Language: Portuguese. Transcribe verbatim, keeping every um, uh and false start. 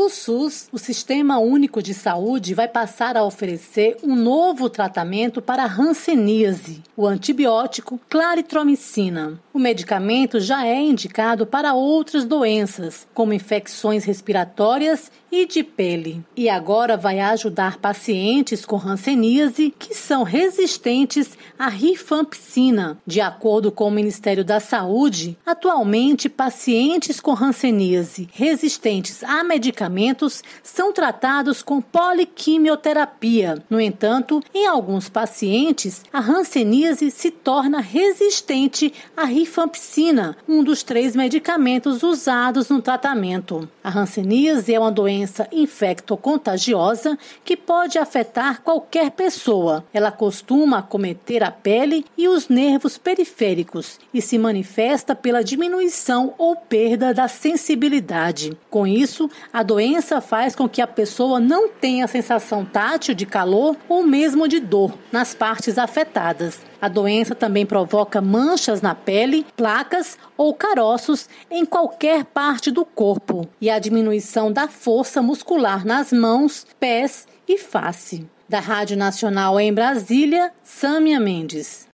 No SUS, o Sistema Único de Saúde vai passar a oferecer um novo tratamento para a hanseníase, o antibiótico claritromicina. O medicamento já é indicado para outras doenças, como infecções respiratórias e de pele. E agora vai ajudar pacientes com hanseníase que são resistentes à rifampicina. De acordo com o Ministério da Saúde, atualmente pacientes com hanseníase resistentes a medicamentos são tratados com poliquimioterapia. No entanto, em alguns pacientes, a hanseníase se torna resistente à rifampicina, um dos três medicamentos usados no tratamento. A hanseníase é uma doença infecto-contagiosa que pode afetar qualquer pessoa. Ela costuma acometer a pele e os nervos periféricos e se manifesta pela diminuição ou perda da sensibilidade. Com isso, a doença faz com que a pessoa não tenha sensação tátil de calor ou mesmo de dor nas partes afetadas. A doença também provoca manchas na pele, placas ou caroços em qualquer parte do corpo e a diminuição da força muscular nas mãos, pés e face. Da Rádio Nacional em Brasília, Sâmia Mendes.